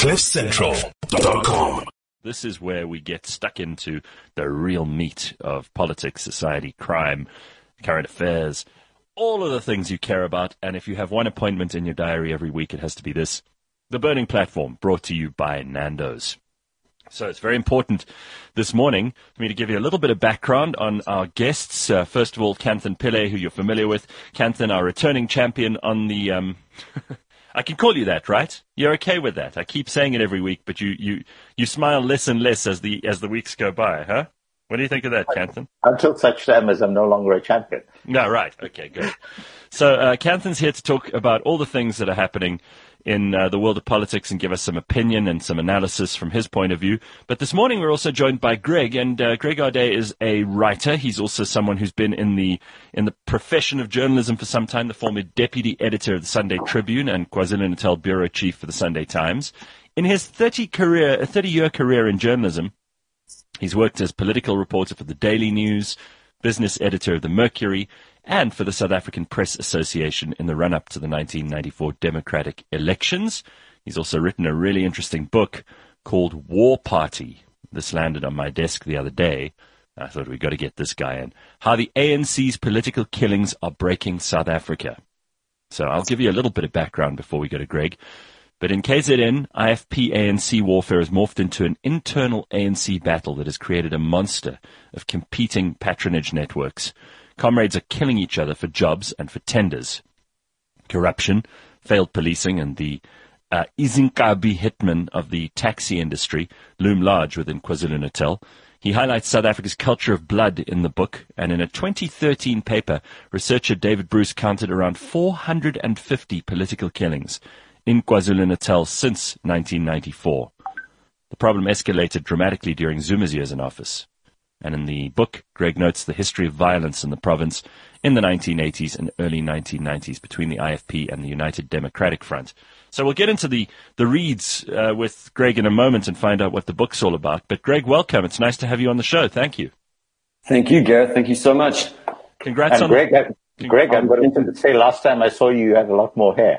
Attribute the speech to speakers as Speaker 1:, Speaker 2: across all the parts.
Speaker 1: CliffCentral.com.
Speaker 2: This is where we get stuck into the real meat of politics, society, crime, current affairs, all of the things you care about. And if you have one appointment in your diary every week, it has to be this, The Burning Platform, brought to you by Nando's. So it's very important this morning for me to give you a little bit of background on our guests. First of all, Kanthan Pillay, who you're familiar with. Kanthan, our returning champion on the... I can call you that, right? You're okay with that? I keep saying it every week, but you smile less and less as the weeks go by, huh? What do you think of that, Kanthan?
Speaker 3: Until such time as I'm no longer a champion.
Speaker 2: No, right. Okay, good. So Kanthan's here to talk about all the things that are happening in the world of politics and give us some opinion and some analysis from his point of view. But this morning we're also joined by Greg, and Greg Audet is a writer. He's also someone who's been in the profession of journalism for some time, the former deputy editor of the Sunday Tribune and KwaZulu-Natal bureau chief for the Sunday Times. In his 30-year career in journalism, he's worked as political reporter for the Daily News, business editor of the Mercury, and for the South African Press Association in the run-up to the 1994 democratic elections. He's also written a really interesting book called War Party. This landed on my desk the other day. I thought we've got to get this guy in. How the ANC's political killings are breaking South Africa. So I'll give you a little bit of background before we go to Greg. But in KZN, IFP-ANC warfare has morphed into an internal ANC battle that has created a monster of competing patronage networks. Comrades are killing each other for jobs and for tenders. Corruption, failed policing, and the Izinkabi hitman of the taxi industry loom large within KwaZulu-Natal. He highlights South Africa's culture of blood in the book, and in a 2013 paper, researcher David Bruce counted around 450 political killings in KwaZulu-Natal since 1994. The problem escalated dramatically during Zuma's years in office. And in the book, Greg notes the history of violence in the province in the 1980s and early 1990s between the IFP and the United Democratic Front. So we'll get into the reads with Greg in a moment and find out what the book's all about. But Greg, welcome. It's nice to have you on the show. Thank you.
Speaker 4: Thank you, Gareth. Thank you so much.
Speaker 2: Congrats on
Speaker 3: Greg, I'm going to say last time I saw you, you had a lot more hair.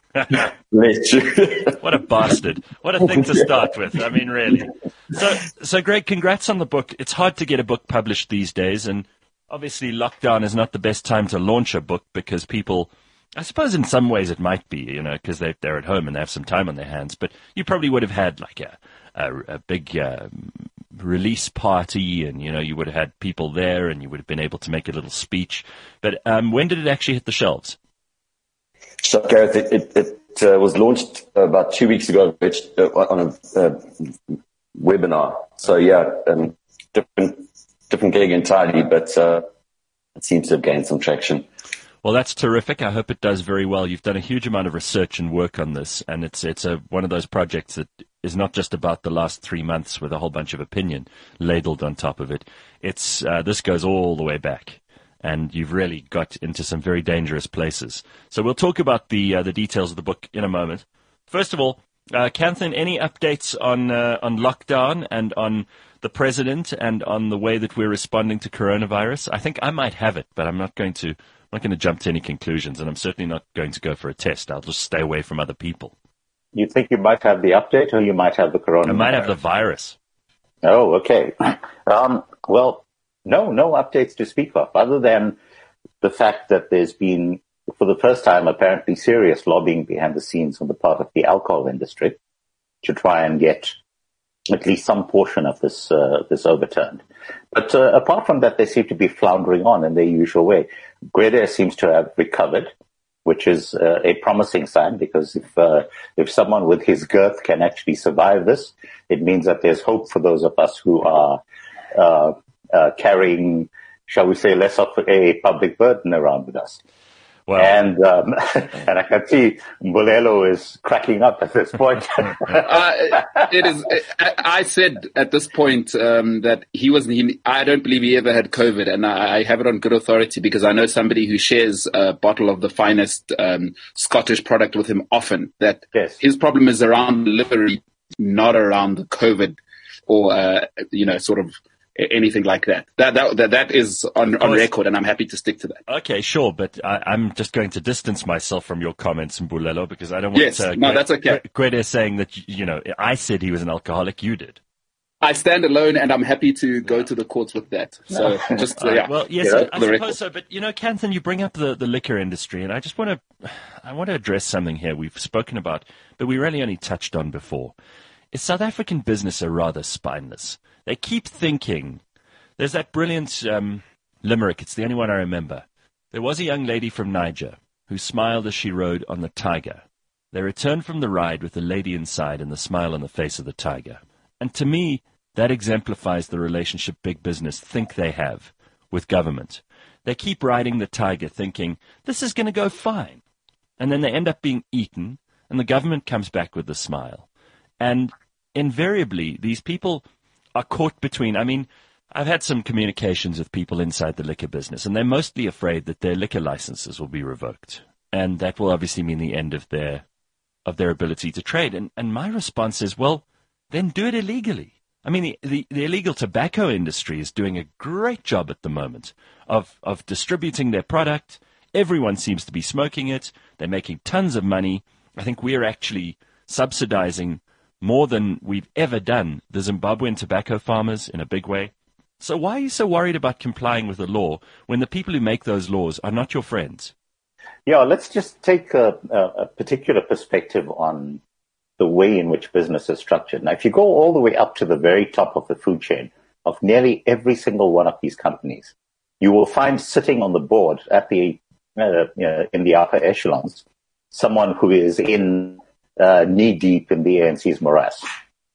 Speaker 2: What a bastard. What a thing to start with. I mean, really. So Greg, congrats on the book. It's hard to get a book published these days, and obviously lockdown is not the best time to launch a book because people, I suppose in some ways it might be, because they're at home and they have some time on their hands, but you probably would have had like a big release party, and, you would have had people there and you would have been able to make a little speech. But when did it actually hit the shelves?
Speaker 4: So, Gareth, it was launched about 2 weeks ago on a webinar. So, different gig entirely, but it seems to have gained some traction.
Speaker 2: Well, that's terrific. I hope it does very well. You've done a huge amount of research and work on this, and it's one of those projects that is not just about the last 3 months with a whole bunch of opinion ladled on top of it. It's this goes all the way back. And you've really got into some very dangerous places. So we'll talk about the details of the book in a moment. First of all, Kanthan, any updates on lockdown and on the president and on the way that we're responding to coronavirus? I think I might have it, but I'm not going to jump to any conclusions, and I'm certainly not going to go for a test. I'll just stay away from other people.
Speaker 3: You think you might have the update, or you might have the coronavirus?
Speaker 2: I might have the virus.
Speaker 3: Oh, okay. Well. No updates to speak of, other than the fact that there's been, for the first time, apparently serious lobbying behind the scenes on the part of the alcohol industry to try and get at least some portion of this overturned. But apart from that, they seem to be floundering on in their usual way. Gwede seems to have recovered, which is a promising sign, because if someone with his girth can actually survive this, it means that there's hope for those of us who are carrying, shall we say, less of a public burden around with us.
Speaker 2: Wow.
Speaker 3: And I can see Mbulelo is cracking up at this point.
Speaker 5: I said at this point that I don't believe he ever had COVID, and I have it on good authority because I know somebody who shares a bottle of the finest Scottish product with him often. That
Speaker 3: yes.
Speaker 5: His problem is around delivery, not around the COVID or sort of anything like that. That is on record, and I'm happy to stick to that.
Speaker 2: Okay, sure, but I'm just going to distance myself from your comments, Mbulelo, because I don't want
Speaker 5: that's okay.
Speaker 2: Gwede saying that, I said he was an alcoholic, you did.
Speaker 5: I stand alone, and I'm happy to go to the courts with that. So
Speaker 2: Well, yes, I suppose so. But Kanthan, you bring up the liquor industry, and I just want to address something here we've spoken about, but we really only touched on before. Is South African business are rather spineless. They keep thinking. There's that brilliant limerick. It's the only one I remember. There was a young lady from Niger who smiled as she rode on the tiger. They returned from the ride with the lady inside and the smile on the face of the tiger. And to me, that exemplifies the relationship big business think they have with government. They keep riding the tiger thinking, this is going to go fine. And then they end up being eaten, and the government comes back with a smile. And invariably, these people are caught between, I've had some communications with people inside the liquor business, and they're mostly afraid that their liquor licenses will be revoked. And that will obviously mean the end of their ability to trade. And my response is, well, then do it illegally. The illegal tobacco industry is doing a great job at the moment of distributing their product. Everyone seems to be smoking it. They're making tons of money. I think we're actually subsidizing more than we've ever done the Zimbabwean tobacco farmers in a big way. So why are you so worried about complying with the law when the people who make those laws are not your friends?
Speaker 3: Yeah, let's just take a particular perspective on the way in which business is structured. Now, if you go all the way up to the very top of the food chain of nearly every single one of these companies, you will find sitting on the board at the in the upper echelons someone who is in knee deep in the ANC's morass.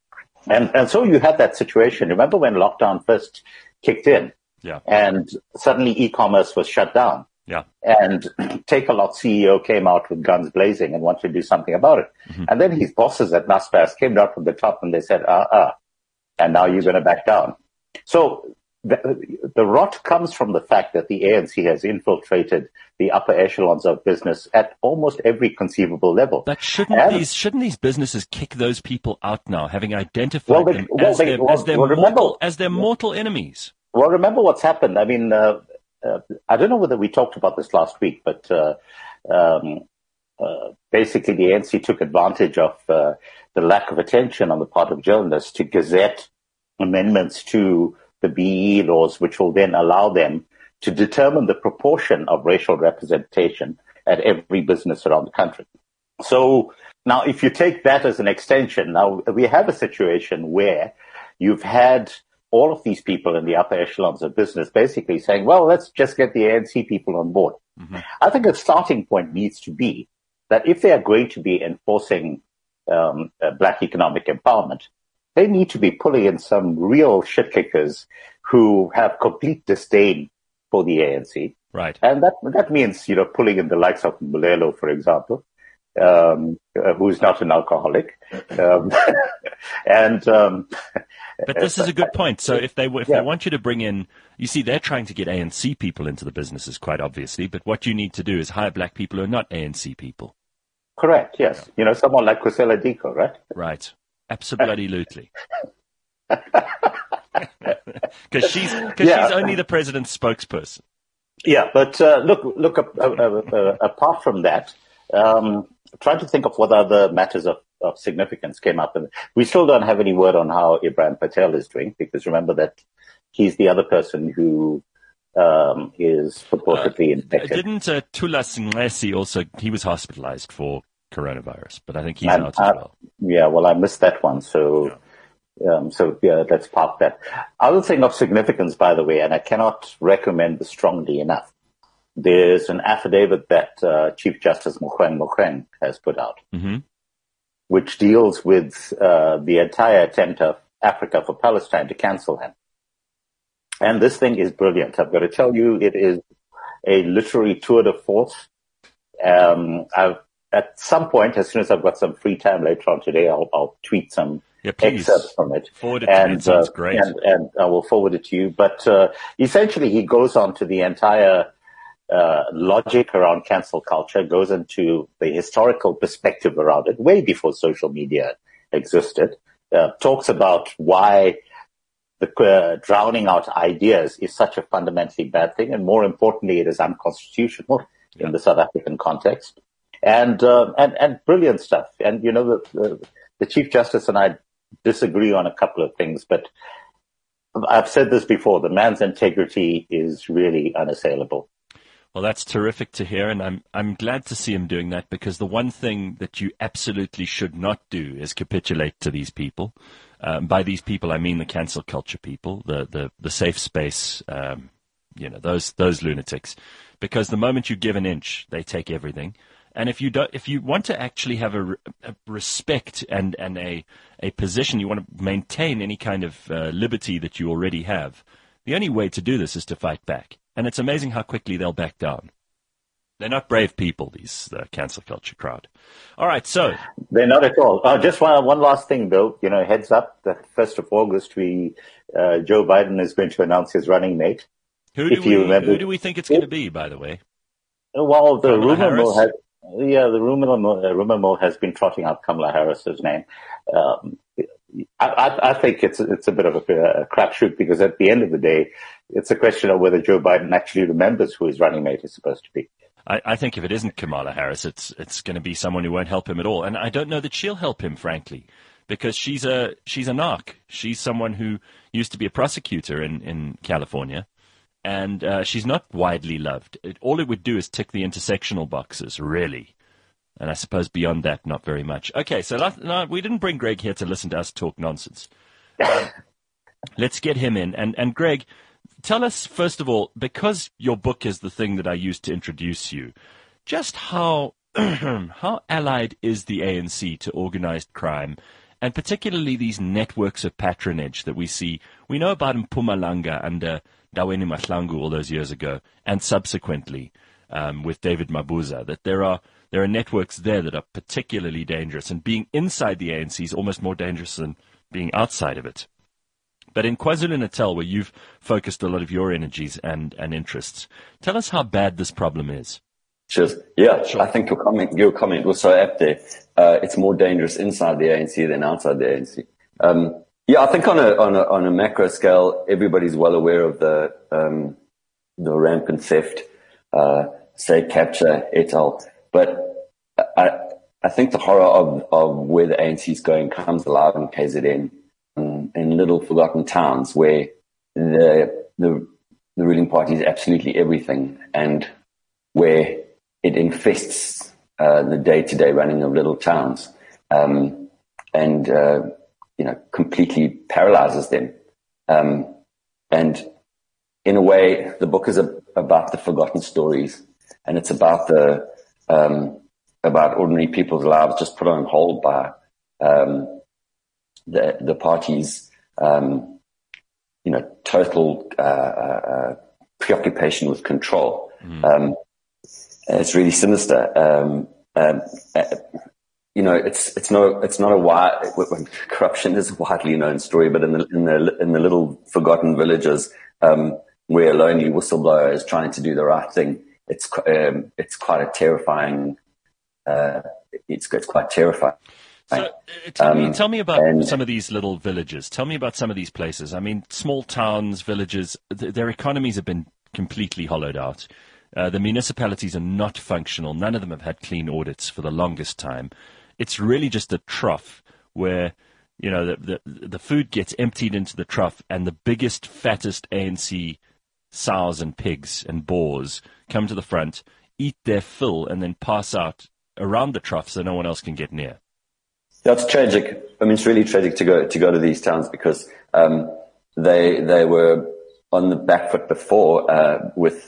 Speaker 3: And so you had that situation. Remember when lockdown first kicked in?
Speaker 2: Yeah.
Speaker 3: And suddenly e-commerce was shut down.
Speaker 2: Yeah.
Speaker 3: And Take-A-Lot CEO came out with guns blazing and wanted to do something about it. Mm-hmm. And then his bosses at Naspers came down from the top and they said, and now you're going to back down. So the rot comes from the fact that the ANC has infiltrated the upper echelons of business at almost every conceivable level.
Speaker 2: But shouldn't these businesses kick those people out now, having identified them as their mortal enemies?
Speaker 3: Well, remember what's happened. I don't know whether we talked about this last week, but basically the ANC took advantage of the lack of attention on the part of journalists to gazette amendments to the BEE laws, which will then allow them to determine the proportion of racial representation at every business around the country. So now if you take that as an extension, now we have a situation where you've had all of these people in the upper echelons of business basically saying, well, let's just get the ANC people on board. Mm-hmm. I think a starting point needs to be that if they are going to be enforcing black economic empowerment, they need to be pulling in some real shit kickers who have complete disdain for the ANC.
Speaker 2: Right.
Speaker 3: And that means, pulling in the likes of Mbulelo, for example, who's not an alcoholic.
Speaker 2: But this is a good point. So if they want you to bring in, you see, they're trying to get ANC people into the businesses quite obviously, but what you need to do is hire black people who are not ANC people.
Speaker 3: Correct, yes. Yeah. Someone like Kusela Diko, right?
Speaker 2: Right. Absolutely. Because she's only the president's spokesperson.
Speaker 3: Yeah, but look. Apart from that, try to think of what other matters of significance came up. And we still don't have any word on how Ibrahim Patel is doing, because remember that he's the other person who is purportedly infected.
Speaker 2: Didn't Tula Singesi also, he was hospitalized for coronavirus, but I think he's out as well.
Speaker 3: Yeah, well, I missed that one, so let's park that. Other thing of significance, by the way, and I cannot recommend this strongly enough, there's an affidavit that Chief Justice Mogoeng has put out, mm-hmm. which deals with the entire attempt of Africa for Palestine to cancel him. And this thing is brilliant. I've got to tell you, it is a literary tour de force. At some point, as soon as I've got some free time later on today, I'll tweet some excerpts from it.
Speaker 2: Forward it to me. It sounds great.
Speaker 3: And I will forward it to you. But essentially, he goes on to the entire logic around cancel culture, goes into the historical perspective around it, way before social media existed, talks about why drowning out ideas is such a fundamentally bad thing, and more importantly, it is unconstitutional in the South African context. And brilliant stuff. And the Chief Justice and I disagree on a couple of things, but I've said this before: the man's integrity is really unassailable.
Speaker 2: Well, that's terrific to hear, and I'm glad to see him doing that, because the one thing that you absolutely should not do is capitulate to these people. By these people, I mean the cancel culture people, the safe space, those lunatics. Because the moment you give an inch, they take everything. And if you want to actually have a respect and a position, you want to maintain any kind of liberty that you already have, the only way to do this is to fight back. And it's amazing how quickly they'll back down. They're not brave people, the cancel culture crowd. All right, so.
Speaker 3: They're not at all. Just one last thing, Bill. Heads up, the 1st of August, Joe Biden is going to announce his running mate.
Speaker 2: Who do we think it's going to be, by the way?
Speaker 3: Well, the
Speaker 2: Kamala
Speaker 3: rumor
Speaker 2: Harris?
Speaker 3: mill has, the rumor mill has been trotting out Kamala Harris's name. I think it's a bit of a crapshoot, because at the end of the day, it's a question of whether Joe Biden actually remembers who his running mate is supposed to be.
Speaker 2: I think if it isn't Kamala Harris, it's going to be someone who won't help him at all. And I don't know that she'll help him, frankly, because she's a narc. She's someone who used to be a prosecutor in California, and she's not widely loved. All it would do is tick the intersectional boxes, really. And I suppose beyond that, not very much. Okay, so we didn't bring Greg here to listen to us talk nonsense. Let's get him in. And Greg, tell us, first of all, because your book is the thing that I used to introduce you, just how allied is the ANC to organized crime, and particularly these networks of patronage that we see. We know about Mpumalanga under Daweni Mahlangu all those years ago, and subsequently with David Mabuza, that there are networks there that are particularly dangerous, and being inside the ANC is almost more dangerous than being outside of it. But in KwaZulu-Natal, where you've focused a lot of your energies and interests, tell us how bad this problem is.
Speaker 4: Sure. Yeah, sure. I think your comment was so apt there. It's more dangerous inside the ANC than outside the ANC. Yeah, I think on a macro scale, everybody's well aware of the rampant theft, state capture, et al. But I think the horror of where the ANC is going comes alive in KZN, in little forgotten towns where the ruling party is absolutely everything, and where it infests the day-to-day running of little towns, and completely paralyzes them. And in a way, the book is about the forgotten stories, and it's about about ordinary people's lives just put on hold by the party's total preoccupation with control. It's really sinister. It's not a wide, corruption is a widely known story, but in the little forgotten villages, where a lonely whistleblower is trying to do the right thing, it's quite a terrifying. It's quite terrifying.
Speaker 2: So tell me about some of these little villages. Tell me about some of these places. I mean, small towns, villages, their economies have been completely hollowed out. The municipalities are not functional. None of them have had clean audits for the longest time. It's really just a trough where, the food gets emptied into the trough, and the biggest, fattest ANC sows and pigs and boars come to the front, eat their fill, and then pass out around the trough so no one else can get near.
Speaker 4: That's tragic. I mean, it's really tragic to go to these towns, because they were on the back foot before with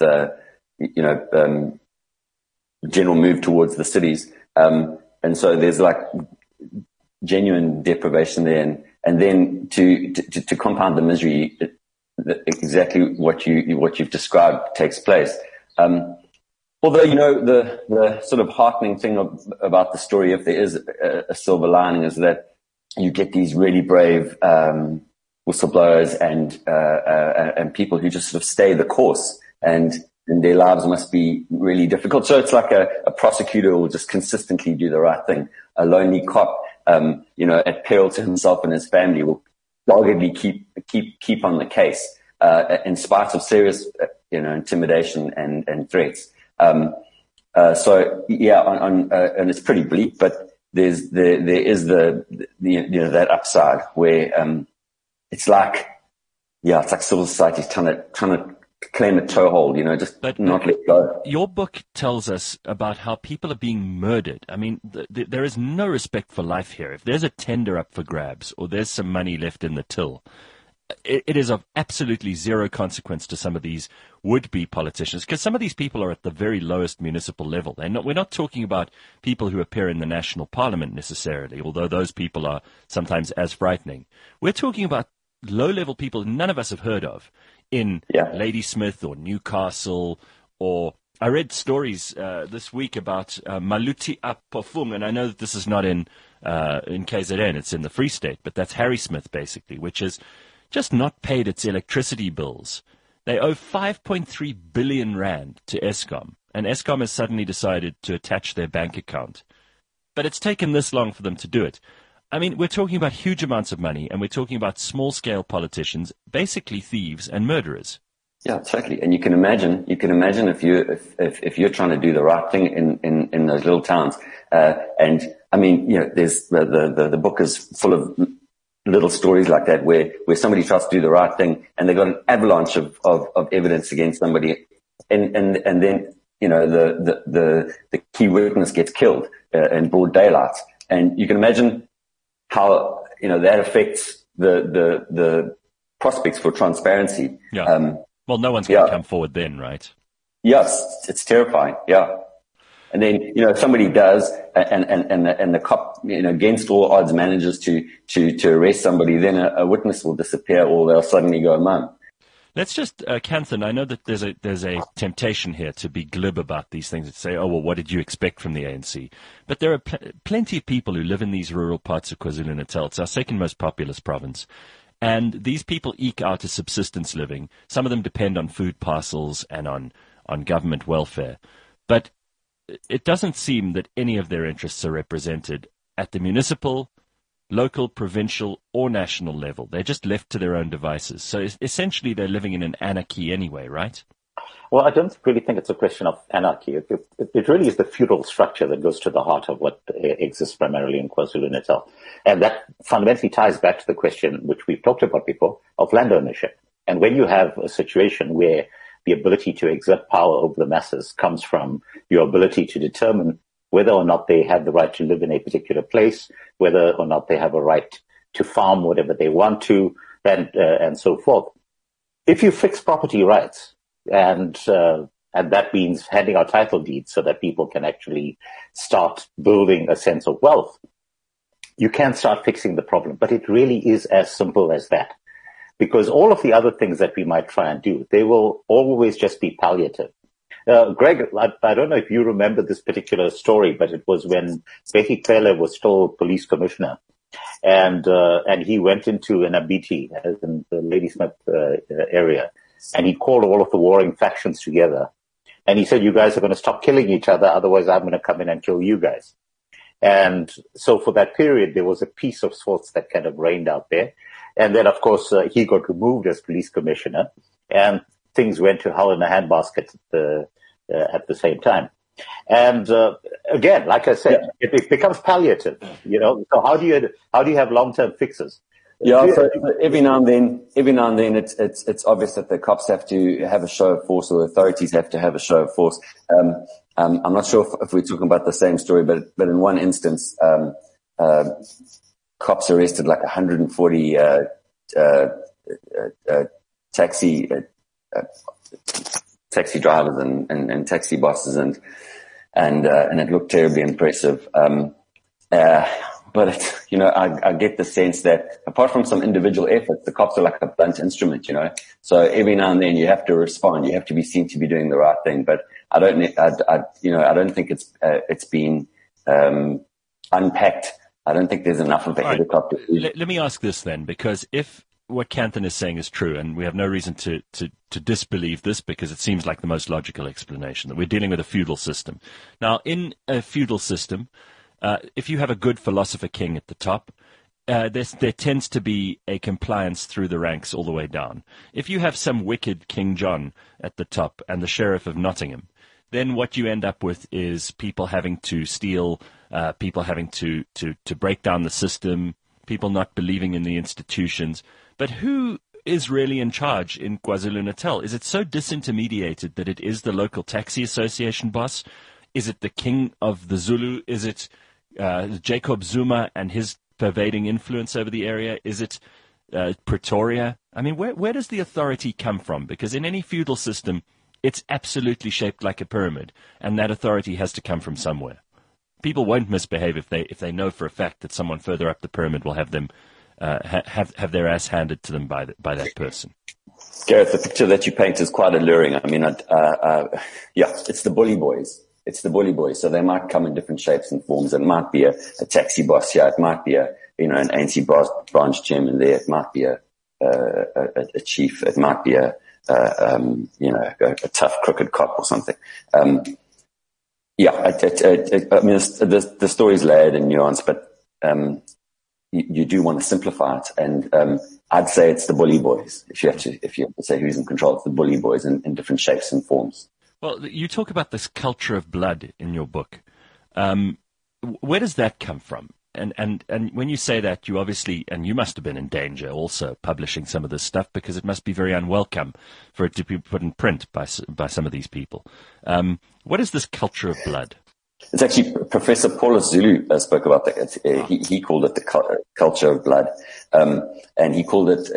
Speaker 4: general move towards the cities, and so there's like genuine deprivation there, and then to compound the misery, exactly what you've described takes place. Although, the sort of heartening thing about the story, if there is a silver lining, is that you get these really brave whistleblowers and people who just sort of stay the course, and their lives must be really difficult. So it's like a prosecutor will just consistently do the right thing. A lonely cop, at peril to himself and his family, will doggedly keep on the case, in spite of serious, intimidation and threats. So yeah, and it's pretty bleak, but there is that upside where, it's like civil society is trying to claim a toehold, but not let go.
Speaker 2: Your book tells us about how people are being murdered. I mean, there is no respect for life here. If there's a tender up for grabs or there's some money left in the till, it is of absolutely zero consequence to some of these would-be politicians, because some of these people are at the very lowest municipal level. We're not talking about people who appear in the national parliament necessarily, although those people are sometimes as frightening. We're talking about low-level people none of us have heard of in Ladysmith or Newcastle, or I read stories this week about Maluti Apofung, and I know that this is not in KZN, it's in the Free State, but that's Harrismith basically, which is just not paid its electricity bills. They owe 5.3 billion rand to Eskom, and Eskom has suddenly decided to attach their bank account. But it's taken this long for them to do it. I mean, we're talking about huge amounts of money, and we're talking about small-scale politicians, basically thieves and murderers.
Speaker 4: Yeah, totally. And you can imagine if you're trying to do the right thing in those little towns. And I mean, there's the book is full of little stories like that where somebody tries to do the right thing and they got an avalanche of evidence against somebody, and then the key witness gets killed in broad daylight, and you can imagine how that affects the prospects for transparency.
Speaker 2: Yeah. Well, no one's going to come forward then, right?
Speaker 4: Yes, it's terrifying. Yeah. And then, somebody does, and the cop, against all odds manages to arrest somebody, then a witness will disappear or they'll suddenly go mum.
Speaker 2: Let's just, Kanthan, I know that there's a temptation here to be glib about these things and say, oh, well, what did you expect from the ANC? But there are plenty of people who live in these rural parts of KwaZulu-Natal. It's our second most populous province. And these people eke out a subsistence living. Some of them depend on food parcels and on government welfare. But it doesn't seem that any of their interests are represented at the municipal, local, provincial, or national level. They're just left to their own devices. So essentially they're living in an anarchy anyway, right?
Speaker 3: Well, I don't really think it's a question of anarchy. It really is the feudal structure that goes to the heart of what exists primarily in KwaZulu-Natal. And that fundamentally ties back to the question, which we've talked about before, of land ownership. And when you have a situation where the ability to exert power over the masses comes from your ability to determine whether or not they have the right to live in a particular place, whether or not they have a right to farm whatever they want to, and so forth. If you fix property rights, and that means handing out title deeds so that people can actually start building a sense of wealth, you can start fixing the problem. But it really is as simple as that. Because all of the other things that we might try and do, they will always just be palliative. Greg, I don't know if you remember this particular story, but it was when Bheki Cele was still police commissioner, and he went into an Abiti, as in the Ladysmith area, and he called all of the warring factions together, and he said, "You guys are going to stop killing each other, otherwise I'm going to come in and kill you guys." And so for that period, there was a peace of sorts that kind of reigned out there. And then, of course, he got removed as police commissioner, and things went to hell in a handbasket at the same time. And again, like I said, it becomes palliative. So how do you have long-term fixes?
Speaker 4: Yeah, so every now and then, it's obvious that the cops have to have a show of force, or the authorities have to have a show of force. I'm not sure if we're talking about the same story, but in one instance, cops arrested like 140 taxi drivers and taxi bosses, and it looked terribly impressive. But I get the sense that apart from some individual efforts, the cops are like a blunt instrument, So every now and then you have to respond. You have to be seen to be doing the right thing. But I don't think it's been unpacked. I don't think there's enough of a helicopter.
Speaker 2: Let me ask this then, because if what Kanthan is saying is true, and we have no reason to disbelieve this because it seems like the most logical explanation, that we're dealing with a feudal system. Now, in a feudal system, if you have a good philosopher king at the top, there tends to be a compliance through the ranks all the way down. If you have some wicked King John at the top and the Sheriff of Nottingham, then what you end up with is people having to steal, people having to break down the system, people not believing in the institutions. But who is really in charge in KwaZulu-Natal? Is it so disintermediated that it is the local taxi association boss? Is it the king of the Zulu? Is it Jacob Zuma and his pervading influence over the area? Is it Pretoria? I mean, where does the authority come from? Because in any feudal system, it's absolutely shaped like a pyramid, and that authority has to come from somewhere. People won't misbehave if they know for a fact that someone further up the pyramid will have them have their ass handed to them by that person.
Speaker 4: Gareth, the picture that you paint is quite alluring. I mean, yeah, it's the bully boys. It's the bully boys. So they might come in different shapes and forms. It might be a taxi boss here. It might be an ANC branch chairman there. It might be a chief. It might be a tough crooked cop or something. Yeah, I mean, the story's layered and nuanced, but you do want to simplify it. And I'd say it's the bully boys. If you have to say who's in control, it's the bully boys in different shapes and forms.
Speaker 2: Well, you talk about this culture of blood in your book. Where does that come from? And when you say that, you obviously, and you must have been in danger also publishing some of this stuff, because it must be very unwelcome for it to be put in print by some of these people. What is this culture of blood?
Speaker 4: It's actually Professor Paulus Zulu spoke about that. He called it the culture of blood, and he called it.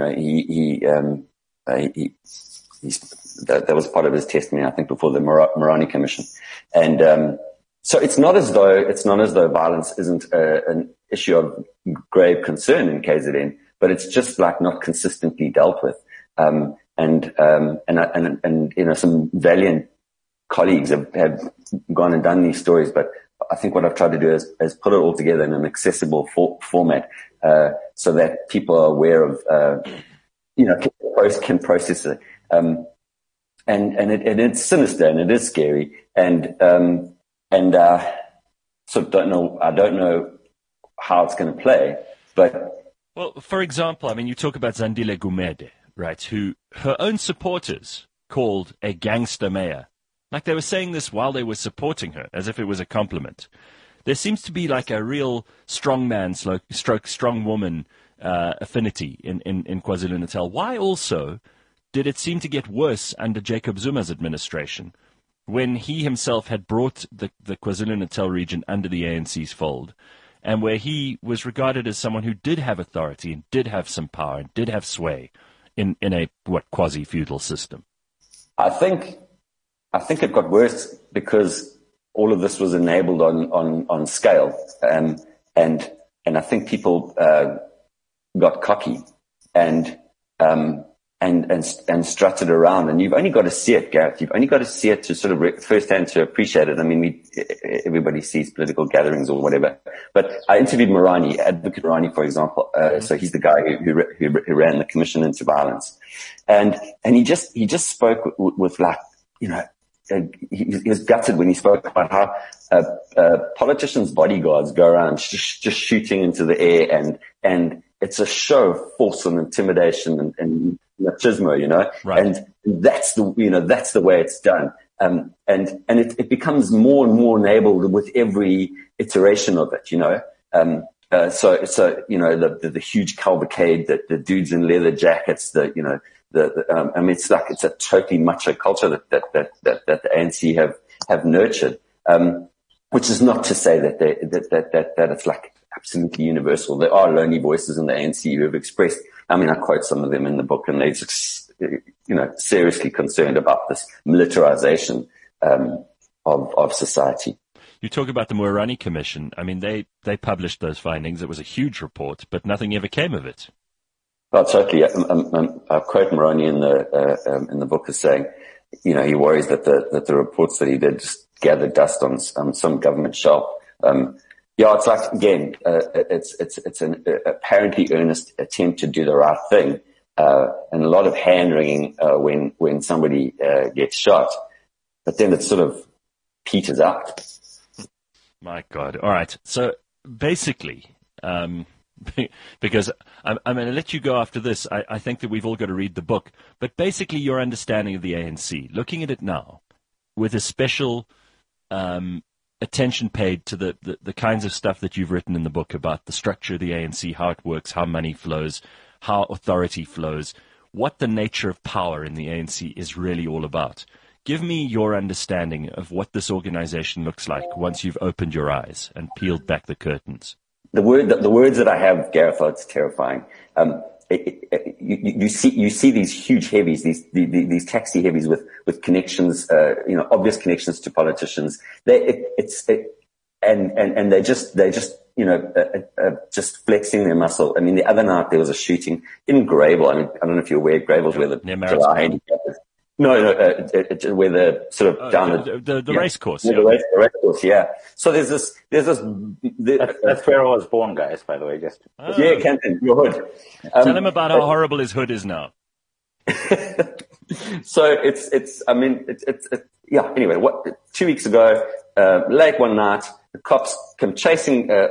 Speaker 4: That was part of his testimony, I think, before the Morani Commission, and. So it's not as though violence isn't an issue of grave concern in KZN, but it's just like not consistently dealt with. And some valiant colleagues have gone and done these stories, but I think what I've tried to do is put it all together in an accessible format, so that people are aware of, can process it. And it's sinister and it is scary. So I don't know how it's going to play, but.
Speaker 2: Well, for example, I mean, you talk about Zandile Gumede, right, who her own supporters called a gangster mayor. Like they were saying this while they were supporting her, as if it was a compliment. There seems to be like a real strongman stroke strong woman affinity in KwaZulu-Natal. Why also did it seem to get worse under Jacob Zuma's administration, when he himself had brought the KwaZulu-Natal region under the ANC's fold, and where he was regarded as someone who did have authority and did have some power and did have sway in a quasi-feudal system? I
Speaker 4: think it got worse because all of this was enabled on scale, and I think people got cocky and strutted around, and you've only got to see it, Gareth. You've only got to see it to sort of firsthand to appreciate it. I mean, everybody sees political gatherings or whatever. But I interviewed Morani, Advocate Morani, for example. So he's the guy who ran the Commission into Violence, and he just spoke with like, he was gutted when he spoke about how politicians' bodyguards go around just shooting into the air, and it's a show of force and intimidation and machismo,
Speaker 2: right.
Speaker 4: And that's the way it's done. And it becomes more and more enabled with every iteration of it, So the huge cavalcade, the dudes in leather jackets, I mean, it's a totally macho culture that the ANC have nurtured. Which is not to say that it's like absolutely universal. There are lonely voices in the ANC who have expressed, I mean, I quote some of them in the book, and they're just, seriously concerned about this militarization of society.
Speaker 2: You talk about the Morani Commission. I mean, they published those findings. It was a huge report, but nothing ever came of it.
Speaker 4: Oh, totally. I quote Morani in the book as saying, he worries that the reports that he did just gathered dust on some government shelf. It's like, again, it's an apparently earnest attempt to do the right thing, and a lot of hand wringing when somebody gets shot, but then it sort of peters out.
Speaker 2: My God! All right, so basically, because I'm going to let you go after this. I think that we've all got to read the book. But basically, your understanding of the ANC, looking at it now, with a special attention paid to the kinds of stuff that you've written in the book about the structure of the ANC, how it works, how money flows, how authority flows, what the nature of power in the ANC is really all about. Give me your understanding of what this organization looks like once you've opened your eyes and peeled back the curtains.
Speaker 4: The words that I have, Gareth, it's terrifying. You see these huge heavies, these taxi heavies with connections, obvious connections to politicians. They're just flexing their muscle. I mean, the other night there was a shooting in Greyville. I mean, I don't know if you're aware, Greyville's where the handicap is. No, where the sort of down
Speaker 2: the race course.
Speaker 4: Yeah. The race course, yeah. So there's this.
Speaker 3: That's where I was born, guys. By the way, just
Speaker 4: yeah, Kenton, your hood.
Speaker 2: Tell him about how horrible his hood is now.
Speaker 4: So it's. Yeah. Anyway, 2 weeks ago, late one night, the cops come chasing. There's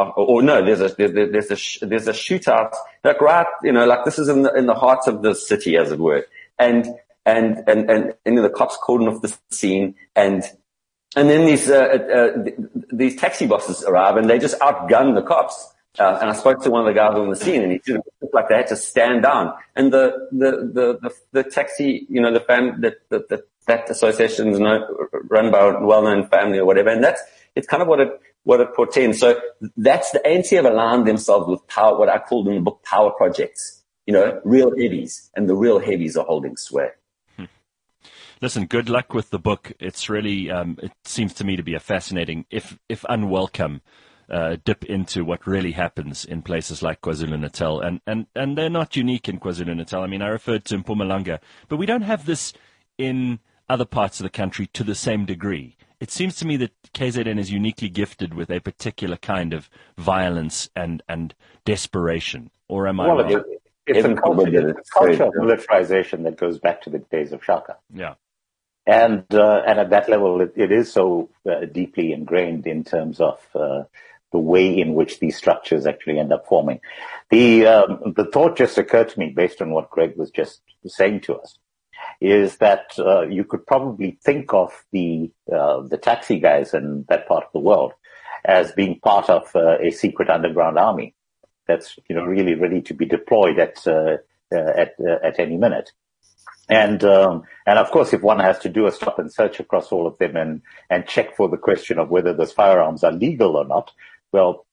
Speaker 4: a shootout. Like right, like this is in the heart of the city, as it were, and the cops cordon off the scene, and then these taxi bosses arrive and they just outgun the cops. And I spoke to one of the guys on the scene, and he said it looked like they had to stand down. And the taxi, that association is run by a well-known family or whatever, and it's kind of what it portends. So that's the ANC have aligned themselves with power, what I called in the book power projects. Real heavies, and the real heavies are holding sway.
Speaker 2: Listen, good luck with the book. It's really, it seems to me to be a fascinating, if unwelcome, dip into what really happens in places like KwaZulu-Natal. And they're not unique in KwaZulu-Natal. I mean, I referred to Mpumalanga, but we don't have this in other parts of the country to the same degree. It seems to me that KZN is uniquely gifted with a particular kind of violence and desperation. Or am I wrong?
Speaker 3: It's a culture of militarization that goes back to the days of Shaka.
Speaker 2: Yeah.
Speaker 3: And at that level, it is so deeply ingrained in terms of the way in which these structures actually end up forming. The thought just occurred to me based on what Greg was just saying to us, is that you could probably think of the taxi guys in that part of the world as being part of a secret underground army that's really ready to be deployed at any minute. And of course, if one has to do a stop and search across all of them and check for the question of whether those firearms are legal or not, well,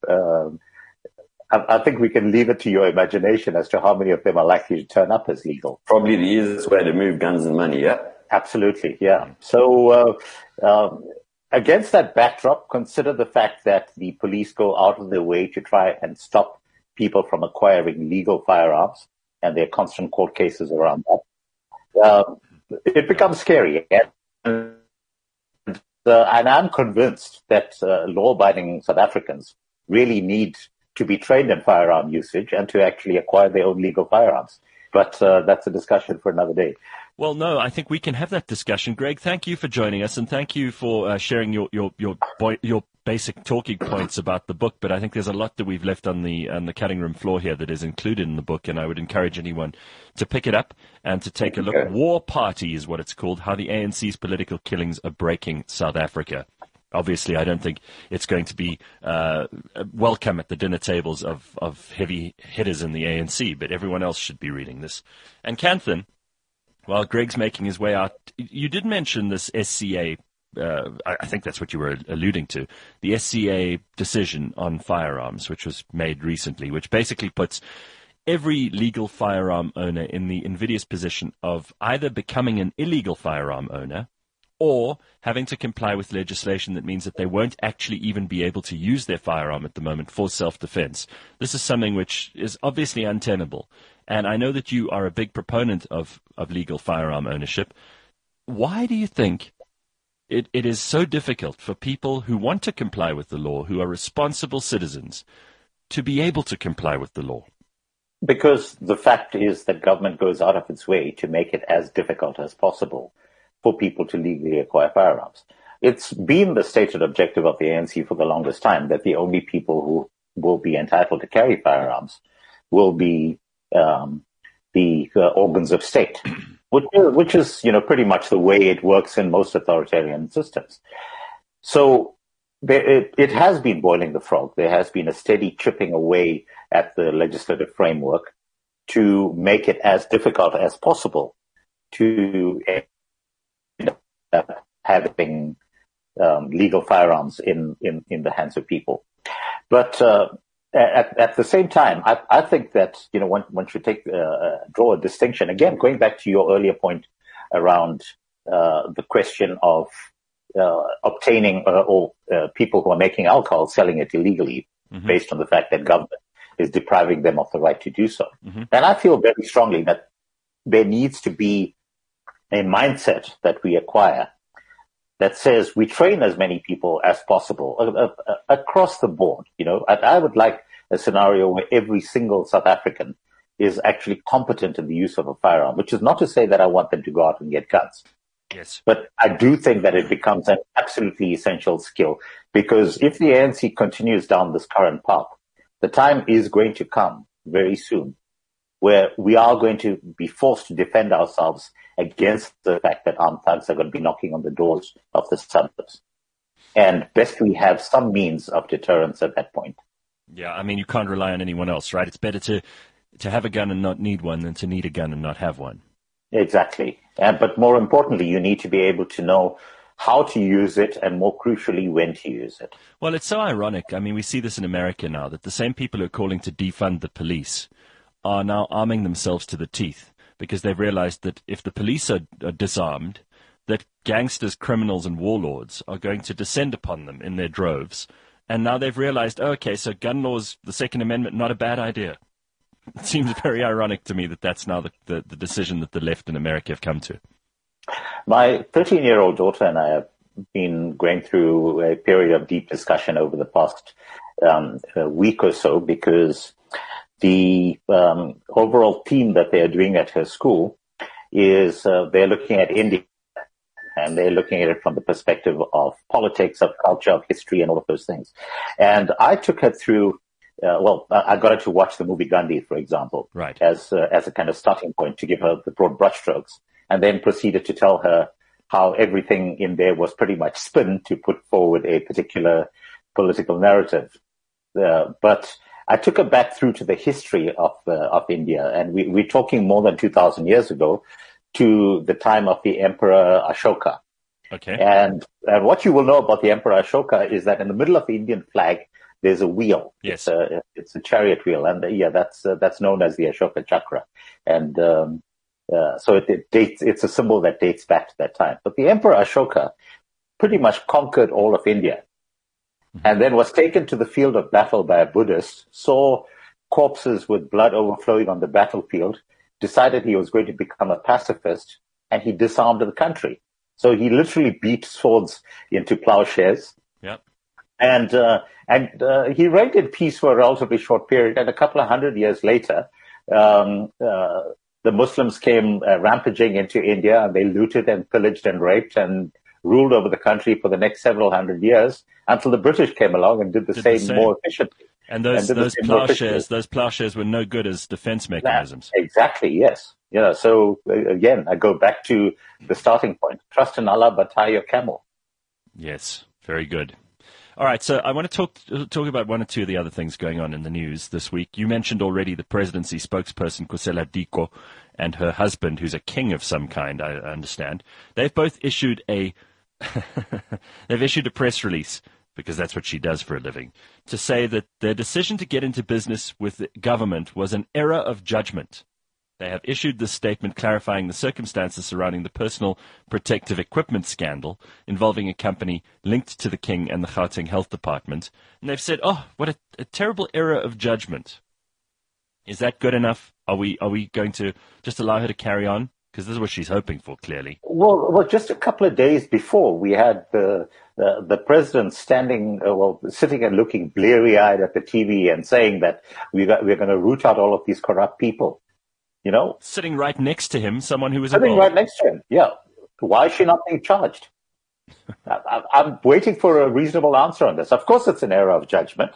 Speaker 3: I think we can leave it to your imagination as to how many of them are likely to turn up as legal.
Speaker 4: Probably the easiest way to move guns and money, yeah?
Speaker 3: Absolutely, yeah. So against that backdrop, consider the fact that the police go out of their way to try and stop people from acquiring legal firearms, and there are constant court cases around that. It becomes scary. And I'm convinced that law-abiding South Africans really need to be trained in firearm usage and to actually acquire their own legal firearms. But that's a discussion for another day.
Speaker 2: Well, no, I think we can have that discussion. Greg, thank you for joining us, and thank you for sharing your basic talking points about the book. But I think there's a lot that we've left on the cutting room floor here that is included in the book, and I would encourage anyone to pick it up and to take a look. Okay. War Party is what it's called, How the ANC's Political Killings Are Breaking South Africa. Obviously, I don't think it's going to be welcome at the dinner tables of heavy hitters in the ANC, but everyone else should be reading this. And Kanthan, while Greg's making his way out, you did mention this SCA, I think that's what you were alluding to, the SCA decision on firearms, which was made recently, which basically puts every legal firearm owner in the invidious position of either becoming an illegal firearm owner or having to comply with legislation that means that they won't actually even be able to use their firearm at the moment for self-defense. This is something which is obviously untenable. And I know that you are a big proponent of legal firearm ownership. Why do you think it is so difficult for people who want to comply with the law, who are responsible citizens, to be able to comply with the law?
Speaker 3: Because the fact is that government goes out of its way to make it as difficult as possible for people to legally acquire firearms. It's been the stated objective of the ANC for the longest time that the only people who will be entitled to carry firearms will be the organs of state, which is, pretty much the way it works in most authoritarian systems. So it has been boiling the frog. There has been a steady chipping away at the legislative framework to make it as difficult as possible to end up having legal firearms in the hands of people. But at the same time, I think that one should draw a distinction. Again, going back to your earlier point around the question of obtaining or people who are making alcohol selling it illegally, based on the fact that government is depriving them of the right to do so. And I feel very strongly that there needs to be a mindset that we acquire that says we train as many people as possible across the board. I would like a scenario where every single South African is actually competent in the use of a firearm, which is not to say that I want them to go out and get guns.
Speaker 2: Yes.
Speaker 3: But I do think that it becomes an absolutely essential skill, because if the ANC continues down this current path, the time is going to come very soon where we are going to be forced to defend ourselves against the fact that armed thugs are going to be knocking on the doors of the suburbs. And best we have some means of deterrence at that point.
Speaker 2: Yeah, I mean, you can't rely on anyone else, right? It's better to have a gun and not need one than to need a gun and not have one.
Speaker 3: Exactly. But more importantly, you need to be able to know how to use it and, more crucially, when to use it.
Speaker 2: Well, it's so ironic. I mean, we see this in America now, that the same people who are calling to defund the police are now arming themselves to the teeth because they've realized that if the police are disarmed, that gangsters, criminals, and warlords are going to descend upon them in their droves. And now they've realized, okay, so gun laws, the Second Amendment, not a bad idea. It seems very ironic to me that that's now the decision that the left in America have come to.
Speaker 3: My 13-year-old daughter and I have been going through a period of deep discussion over the past week or so, because the overall theme that they are doing at her school is they're looking at India, and they're looking at it from the perspective of politics, of culture, of history, and all of those things. And I took her through, I got her to watch the movie Gandhi, for example,
Speaker 2: right,
Speaker 3: as a kind of starting point to give her the broad brushstrokes, and then proceeded to tell her how everything in there was pretty much spin to put forward a particular political narrative. But I took her back through to the history of India, and we're talking more than 2,000 years ago, to the time of the Emperor Ashoka.
Speaker 2: Okay.
Speaker 3: And what you will know about the Emperor Ashoka is that in the middle of the Indian flag, there's a wheel.
Speaker 2: Yes.
Speaker 3: It's a chariot wheel. And that's known as the Ashoka Chakra. And, so it's a symbol that dates back to that time. But the Emperor Ashoka pretty much conquered all of India, and then was taken to the field of battle by a Buddhist, saw corpses with blood overflowing on the battlefield, decided he was going to become a pacifist, and he disarmed the country. So he literally beat swords into plowshares.
Speaker 2: Yep.
Speaker 3: And he reigned in peace for a relatively short period. And a couple of 100 years later, the Muslims came rampaging into India, and they looted and pillaged and raped and ruled over the country for the next several hundred years until the British came along and did the same more efficiently.
Speaker 2: And those plowshares were no good as defense mechanisms.
Speaker 3: Exactly, yes. So again, I go back to the starting point. Trust in Allah, but tie your camel.
Speaker 2: Yes, very good. All right, so I want to talk about one or two of the other things going on in the news this week. You mentioned already the presidency spokesperson, Kusela Diko, and her husband, who's a king of some kind, I understand. They've both issued a press release, because that's what she does for a living, to say that their decision to get into business with the government was an error of judgment. They have issued this statement clarifying the circumstances surrounding the personal protective equipment scandal involving a company linked to the King and the Gauteng Health Department. And they've said, what a terrible error of judgment. Is that good enough? Are we going to just allow her to carry on? Because this is what she's hoping for, clearly.
Speaker 3: Well, just a couple of days before, we had the president sitting and looking bleary-eyed at the TV and saying that we're going to root out all of these corrupt people.
Speaker 2: Sitting right next to him, someone who was
Speaker 3: sitting right next to him. Yeah. Why is she not being charged? I'm waiting for a reasonable answer on this. Of course, it's an error of judgment.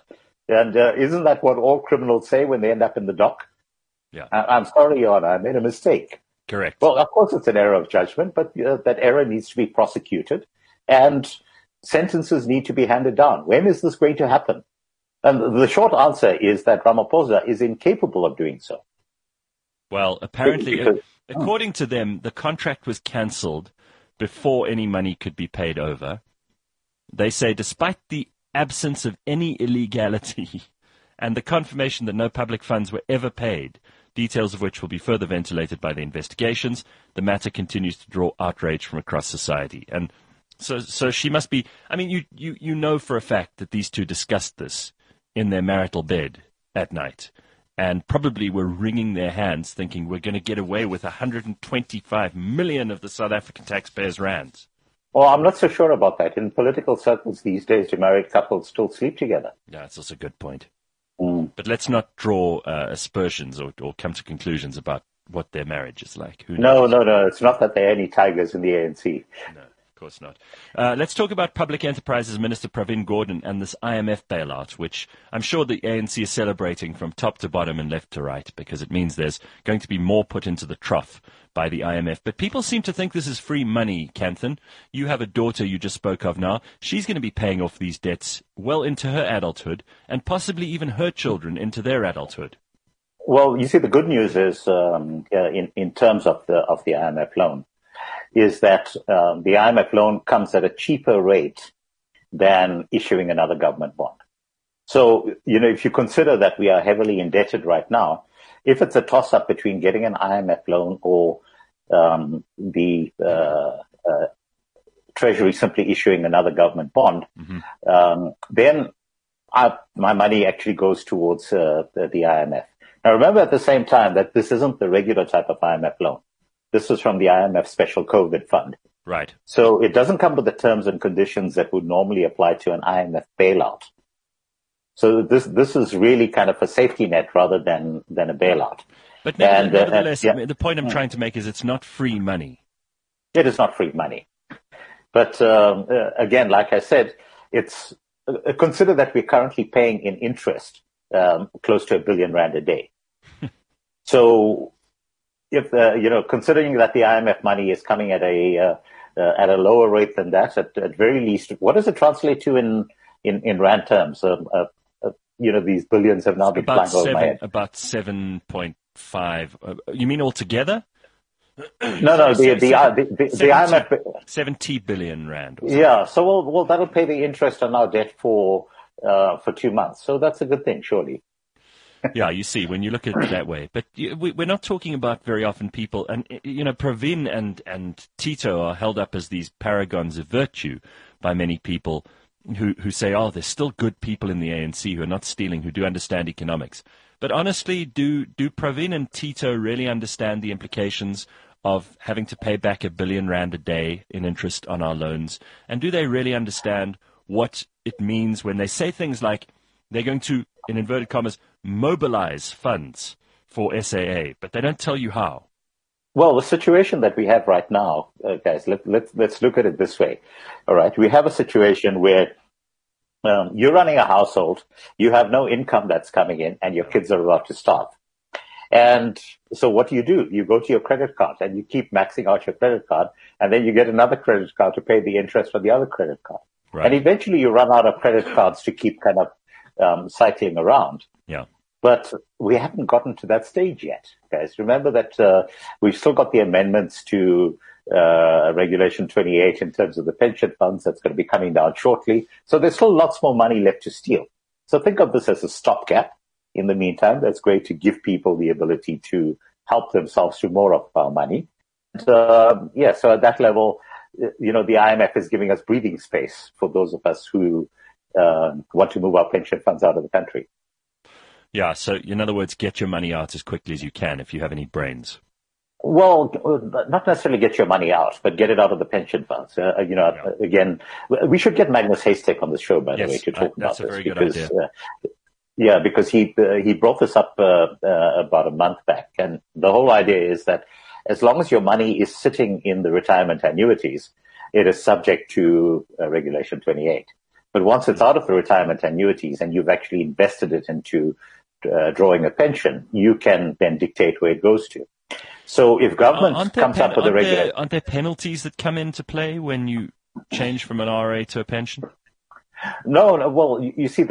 Speaker 3: And isn't that what all criminals say when they end up in the dock?
Speaker 2: Yeah.
Speaker 3: I'm sorry, Your Honor, I made a mistake.
Speaker 2: Correct.
Speaker 3: Well, of course, it's an error of judgment, but that error needs to be prosecuted, and sentences need to be handed down. When is this going to happen? And the short answer is that Ramaphosa is incapable of doing so.
Speaker 2: Well, apparently, according to them, the contract was cancelled before any money could be paid over. They say despite the absence of any illegality and the confirmation that no public funds were ever paid, details of which will be further ventilated by the investigations, the matter continues to draw outrage from across society. And so she must be, I mean, you know for a fact that these two discussed this in their marital bed at night and probably were wringing their hands thinking we're going to get away with 125 million of the South African taxpayers' rands.
Speaker 3: Well, I'm not so sure about that. In political circles these days, the married couples still sleep together.
Speaker 2: Yeah, that's also a good point. But let's not draw aspersions or come to conclusions about what their marriage is like. Who knows?
Speaker 3: No. It's not that there are any tigers in the ANC.
Speaker 2: No, of course not. Let's talk about Public Enterprises Minister Pravin Gordhan and this IMF bailout, which I'm sure the ANC is celebrating from top to bottom and left to right because it means there's going to be more put into the trough by the IMF. But people seem to think this is free money, Kanthan. You have a daughter you just spoke of now. She's going to be paying off these debts well into her adulthood and possibly even her children into their adulthood.
Speaker 3: Well, you see, the good news is in terms of the IMF loan is that the IMF loan comes at a cheaper rate than issuing another government bond. So, if you consider that we are heavily indebted right now, if it's a toss-up between getting an IMF loan or the Treasury simply issuing another government bond, then my money actually goes towards the IMF. Now, remember at the same time that this isn't the regular type of IMF loan. This is from the IMF Special COVID Fund.
Speaker 2: Right.
Speaker 3: So it doesn't come with the terms and conditions that would normally apply to an IMF bailout. So this is really kind of a safety net rather than a bailout.
Speaker 2: But nevertheless, the point I'm trying to make is it's not free money.
Speaker 3: It is not free money. But again, like I said, it's consider that we're currently paying in interest close to R1 billion a day. So if considering that the IMF money is coming at a lower rate than that, at very least, what does it translate to in rand terms? These billions have now been flying over my head.
Speaker 2: About 7.5. You mean altogether?
Speaker 3: No, the IMF
Speaker 2: 70 billion rand.
Speaker 3: Yeah, so well, that'll pay the interest on our debt for 2 months. So that's a good thing, surely.
Speaker 2: Yeah, you see, when you look at it that way. But we're not talking about very often people, and, Pravin and Tito are held up as these paragons of virtue by many people who say, oh, there's still good people in the ANC who are not stealing, who do understand economics. But honestly, do Pravin and Tito really understand the implications of having to pay back R1 billion a day in interest on our loans? And do they really understand what it means when they say things like they're going to, in inverted commas, mobilize funds for SAA, but they don't tell you how?
Speaker 3: Well, the situation that we have right now, guys, let's look at it this way. All right, we have a situation where you're running a household, you have no income that's coming in, and your kids are about to starve. And so what do? You go to your credit card and you keep maxing out your credit card, and then you get another credit card to pay the interest on the other credit card. Right. And eventually you run out of credit cards to keep kind of cycling around.
Speaker 2: Yeah.
Speaker 3: But we haven't gotten to that stage yet, guys. Remember that we've still got the amendments to Regulation 28 in terms of the pension funds that's going to be coming down shortly. So there's still lots more money left to steal. So think of this as a stopgap. In the meantime, that's great to give people the ability to help themselves to more of our money. So at that level, the IMF is giving us breathing space for those of us who want to move our pension funds out of the country.
Speaker 2: Yeah, so in other words, get your money out as quickly as you can if you have any brains.
Speaker 3: Well, not necessarily get your money out, but get it out of the pension funds. Again, we should get Magnus Heystek on the show, by the way, to talk about this. That's a very good idea. Because he brought this up about a month back. And the whole idea is that as long as your money is sitting in the retirement annuities, it is subject to Regulation 28. But once it's out of the retirement annuities and you've actually invested it into drawing a pension, you can then dictate where it goes to. So if government comes up with a regulation...
Speaker 2: Aren't there penalties that come into play when you change from an RA to a pension?
Speaker 3: No. Well, you see,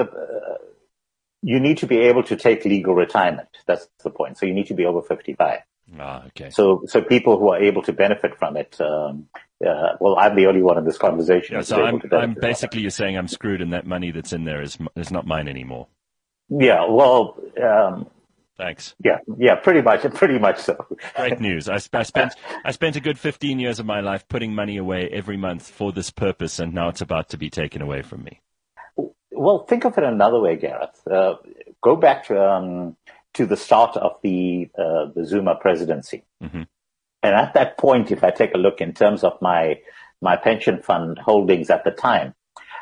Speaker 3: you need to be able to take legal retirement. That's the point. So you need to be over 55.
Speaker 2: Okay.
Speaker 3: So people who are able to benefit from it, well, I'm the only one in this conversation.
Speaker 2: Yeah, so I'm basically, you're saying I'm screwed and that money that's in there is not mine anymore.
Speaker 3: Yeah, well...
Speaker 2: Thanks.
Speaker 3: Yeah, pretty much so.
Speaker 2: Great news. I spent a good 15 years of my life putting money away every month for this purpose, and now it's about to be taken away from me.
Speaker 3: Well, think of it another way, Gareth. Go back to the start of the Zuma presidency. Mm-hmm. And at that point, if I take a look in terms of my pension fund holdings at the time,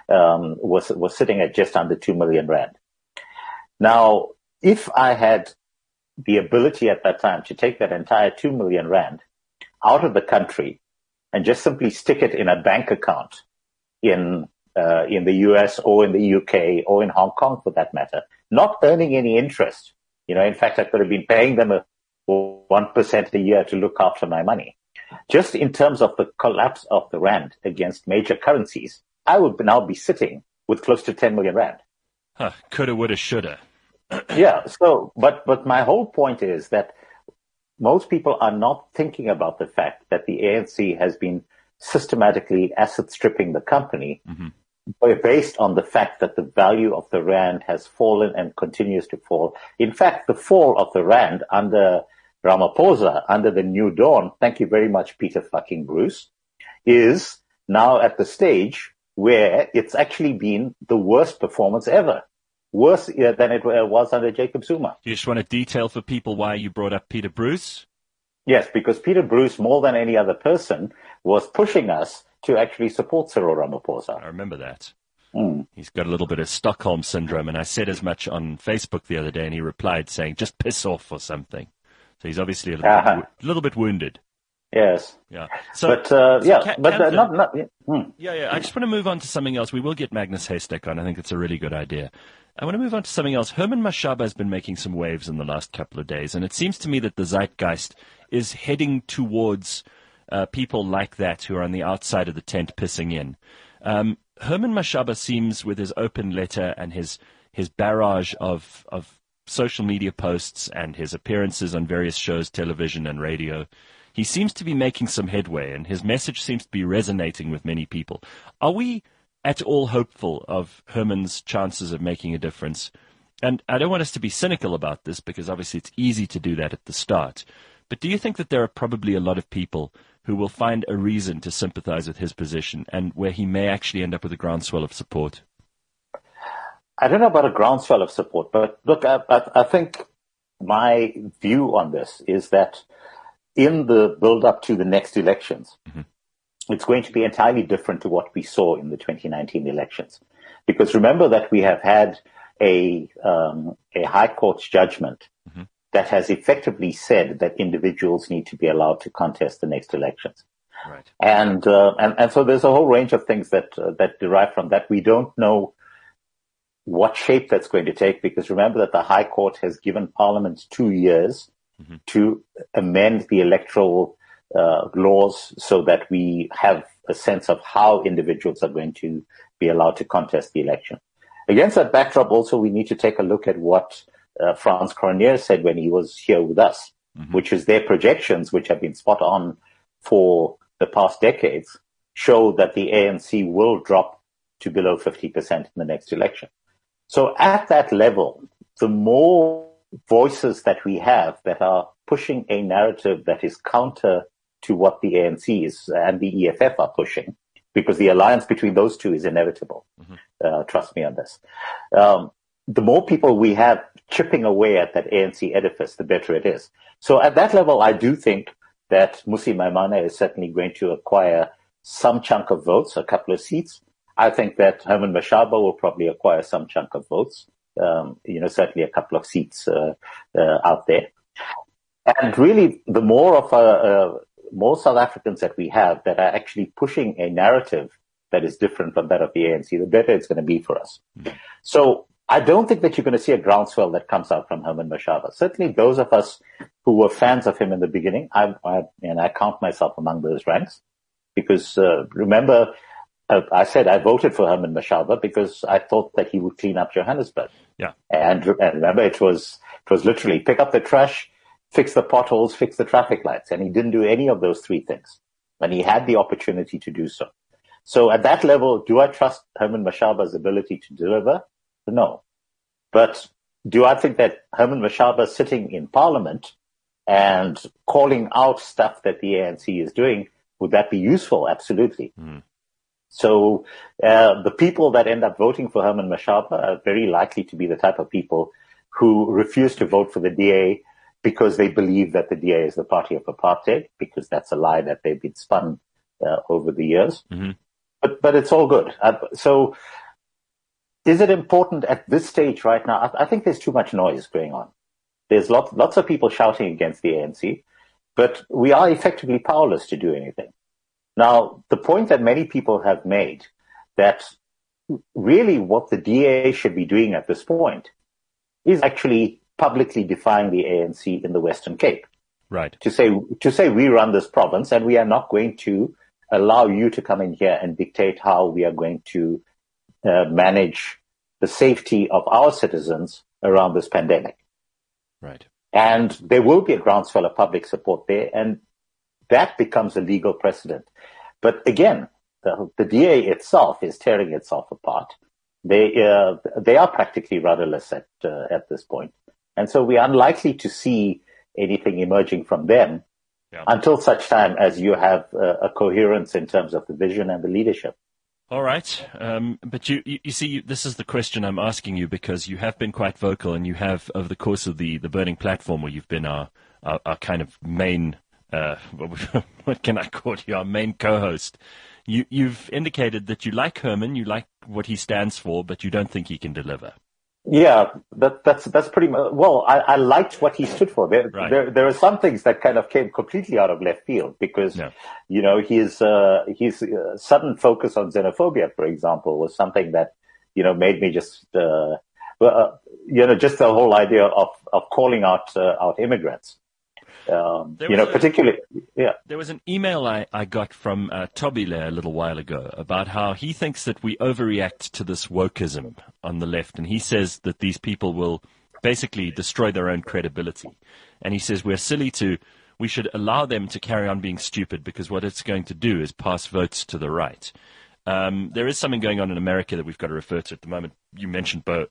Speaker 3: was sitting at just under 2 million rand. Now, if I had the ability at that time to take that entire 2 million rand out of the country and just simply stick it in a bank account in the US or in the UK or in Hong Kong for that matter, not earning any interest. In fact, I could have been paying them 1% a year to look after my money. Just in terms of the collapse of the rand against major currencies, I would now be sitting with close to 10 million rand.
Speaker 2: Coulda, woulda, shoulda.
Speaker 3: Yeah. So, but my whole point is that most people are not thinking about the fact that the ANC has been systematically asset stripping the company based on the fact that the value of the rand has fallen and continues to fall. In fact, the fall of the rand under Ramaphosa, under the New Dawn, thank you very much, Peter fucking Bruce, is now at the stage where it's actually been the worst performance ever. Worse than it was under Jacob Zuma.
Speaker 2: You just want to detail for people why you brought up Peter Bruce?
Speaker 3: Yes, because Peter Bruce, more than any other person, was pushing us to actually support Cyril Ramaphosa.
Speaker 2: I remember that. He's got a little bit of Stockholm syndrome, and I said as much on Facebook the other day, and he replied saying, just piss off or something. So he's obviously a little bit wounded.
Speaker 3: Yes.
Speaker 2: Yeah.
Speaker 3: Yeah.
Speaker 2: I just want to move on to something else. We will get Magnus Haystack on. I think it's a really good idea. I want to move on to something else. Herman Mashaba has been making some waves in the last couple of days, and it seems to me that the zeitgeist is heading towards people like that who are on the outside of the tent pissing in. Herman Mashaba seems, with his open letter and his barrage of social media posts and his appearances on various shows, television and radio, he seems to be making some headway, and his message seems to be resonating with many people. Are we at all hopeful of Herman's chances of making a difference? And I don't want us to be cynical about this, because obviously it's easy to do that at the start. But do you think that there are probably a lot of people who will find a reason to sympathize with his position, and where he may actually end up with a groundswell of support?
Speaker 3: I don't know about a groundswell of support, but look, I think my view on this is that in the build-up to the next elections, it's going to be entirely different to what we saw in the 2019 elections. Because remember that we have had a high court judgment that has effectively said that individuals need to be allowed to contest the next elections.
Speaker 2: Right.
Speaker 3: And so there's a whole range of things that derive from that. We don't know what shape that's going to take, because remember that the High Court has given Parliament 2 years to amend the electoral laws so that we have a sense of how individuals are going to be allowed to contest the election. Against that backdrop, also, we need to take a look at what Frans Cronje said when he was here with us, which is their projections, which have been spot on for the past decades, show that the ANC will drop to below 50% in the next election. So at that level, the more voices that we have that are pushing a narrative that is counter to what the ANC is and the EFF are pushing, because the alliance between those two is inevitable. Trust me on this. The more people we have chipping away at that ANC edifice, the better it is. So at that level, I do think that Mmusi Maimane is certainly going to acquire some chunk of votes, a couple of seats. I think that Herman Mashaba will probably acquire some chunk of votes, certainly a couple of seats out there. And really, the more South Africans that we have that are actually pushing a narrative that is different from that of the ANC, the better it's going to be for us. So I don't think that you're going to see a groundswell that comes out from Herman Mashaba. Certainly those of us who were fans of him in the beginning, and I count myself among those ranks, because remember, I said I voted for Herman Mashaba because I thought that he would clean up Johannesburg.
Speaker 2: Yeah.
Speaker 3: And remember, it was literally pick up the trash, fix the potholes, fix the traffic lights. And he didn't do any of those three things. And he had the opportunity to do so. So at that level, do I trust Herman Mashaba's ability to deliver? No. But do I think that Herman Mashaba sitting in Parliament and calling out stuff that the ANC is doing, would that be useful? Absolutely. So the people that end up voting for Herman Mashaba are very likely to be the type of people who refuse to vote for the DA because they believe that the DA is the party of apartheid, because that's a lie that they've been spun over the years. But it's all good. So is it important at this stage right now? I think there's too much noise going on. There's lots of people shouting against the ANC, but we are effectively powerless to do anything. Now, the point that many people have made, that really what the DA should be doing at this point is actually publicly defying the ANC in the Western Cape.
Speaker 2: Right.
Speaker 3: To say we run this province and we are not going to allow you to come in here and dictate how we are going to manage the safety of our citizens around this pandemic.
Speaker 2: Right.
Speaker 3: And there will be a groundswell of public support there, and that becomes a legal precedent. But again, the DA itself is tearing itself apart. They are practically rudderless at this point. And so we are unlikely to see anything emerging from them until such time as you have a coherence in terms of the vision and the leadership.
Speaker 2: All right. But you see, this is the question I'm asking you, because you have been quite vocal, and you have, over the course of the Burning Platform, where you've been our kind of main, what can I call you, our main co-host. You've indicated that you like Herman, you like what he stands for, but you don't think he can deliver.
Speaker 3: Yeah, that's pretty much, well, I liked what he stood for. There are some things that kind of came completely out of left field because, you know, his sudden focus on xenophobia, for example, was something that, you know, made me just, you know, just the whole idea of calling out immigrants. Particularly,
Speaker 2: There was an email I got from Tobile a little while ago about how he thinks that we overreact to this wokeism on the left, and he says that these people will basically destroy their own credibility. And he says we should allow them to carry on being stupid, because what it's going to do is pass votes to the right. There is something going on in America that we've got to refer to at the moment. You mentioned Joe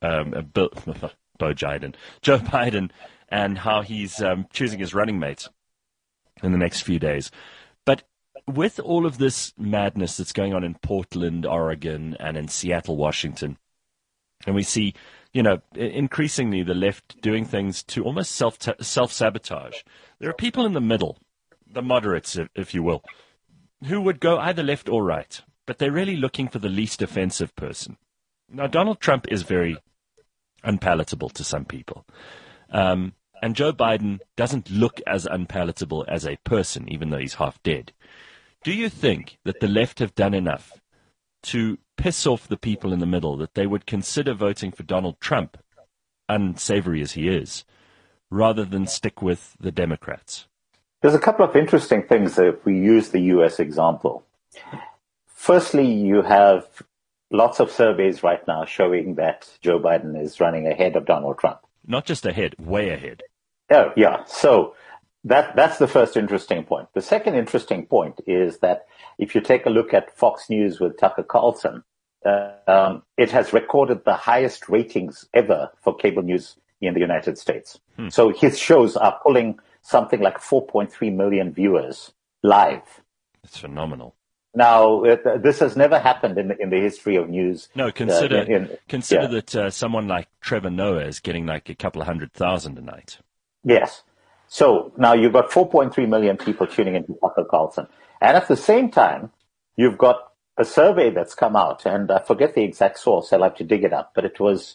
Speaker 2: Biden, and how he's choosing his running mates in the next few days. But with all of this madness that's going on in Portland, Oregon, and in Seattle, Washington, and we see, you know, increasingly the left doing things to almost self-sabotage, there are people in the middle, the moderates, if you will, who would go either left or right, but they're really looking for the least offensive person. Now, Donald Trump is very unpalatable to some people. And Joe Biden doesn't look as unpalatable as a person, even though he's half dead. Do you think that the left have done enough to piss off the people in the middle, that they would consider voting for Donald Trump, unsavory as he is, rather than stick with the Democrats?
Speaker 3: There's a couple of interesting things if we use the U.S. example. Firstly, you have lots of surveys right now showing that Joe Biden is running ahead of Donald Trump.
Speaker 2: Not just ahead, way ahead.
Speaker 3: Oh, yeah. So that's the first interesting point. The second interesting point is that if you take a look at Fox News with Tucker Carlson, it has recorded the highest ratings ever for cable news in the United States. So his shows are pulling something like 4.3 million viewers live. It's
Speaker 2: phenomenal.
Speaker 3: Now, this has never happened in the history of news.
Speaker 2: No, consider that someone like Trevor Noah is getting like a couple of 100,000 a night.
Speaker 3: Yes. So now you've got 4.3 million people tuning into Tucker Carlson. And at the same time, you've got a survey that's come out, and I forget the exact source. I'll have to dig it up, but it was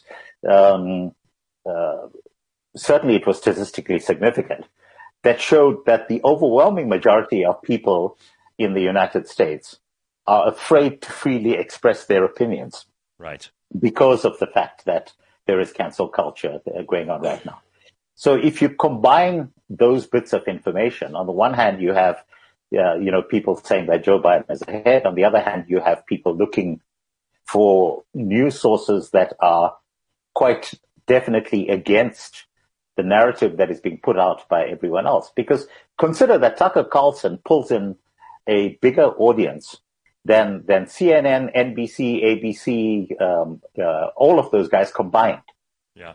Speaker 3: certainly it was statistically significant, that showed that the overwhelming majority of people in the United States are afraid to freely express their opinions.
Speaker 2: Right.
Speaker 3: Because of the fact that there is cancel culture going on right now. So if you combine those bits of information, on the one hand, you have, people saying that Joe Biden is ahead. On the other hand, you have people looking for news sources that are quite definitely against the narrative that is being put out by everyone else. Because consider that Tucker Carlson pulls in a bigger audience than CNN, NBC, ABC, all of those guys combined.
Speaker 2: Yeah.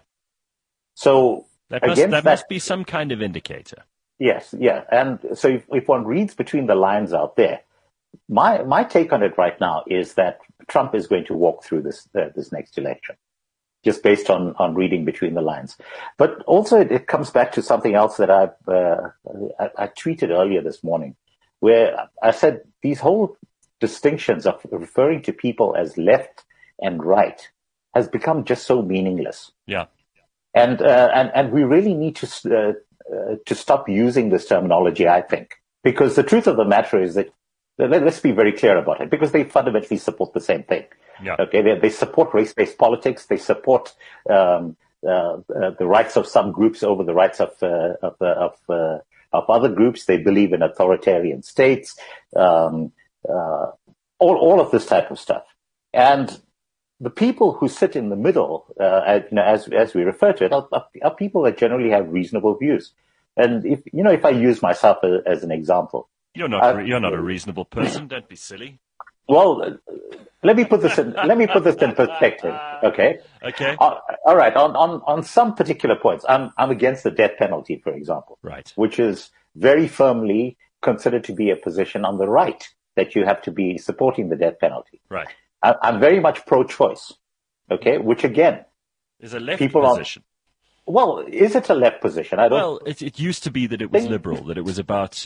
Speaker 3: So
Speaker 2: that must be some kind of indicator.
Speaker 3: Yes, yeah. And so if one reads between the lines out there, my take on it right now is that Trump is going to walk through this next election, just based on reading between the lines. But also it comes back to something else that I tweeted earlier this morning, where I said these whole distinctions of referring to people as left and right has become just so meaningless.
Speaker 2: Yeah.
Speaker 3: And we really need to stop using this terminology, I think, because the truth of the matter is that, let's be very clear about it, because they fundamentally support the same thing.
Speaker 2: Yeah.
Speaker 3: Okay, they support race-based politics. They support the rights of some groups over the rights of other groups. They believe in authoritarian states, all of this type of stuff. And the people who sit in the middle, as we refer to it, are people that generally have reasonable views. And if I use myself as an example,
Speaker 2: you're not a reasonable person. Don't be silly.
Speaker 3: Well, let me put this in perspective. Okay.
Speaker 2: Okay.
Speaker 3: All right. On some particular points, I'm against the death penalty, for example.
Speaker 2: Right.
Speaker 3: Which is very firmly considered to be a position on the right, that you have to be supporting the death penalty.
Speaker 2: Right.
Speaker 3: I'm very much pro-choice. Okay. Which again
Speaker 2: is a left position.
Speaker 3: Well, is it a left position? I don't.
Speaker 2: Well, it used to be that it was liberal, that it was about.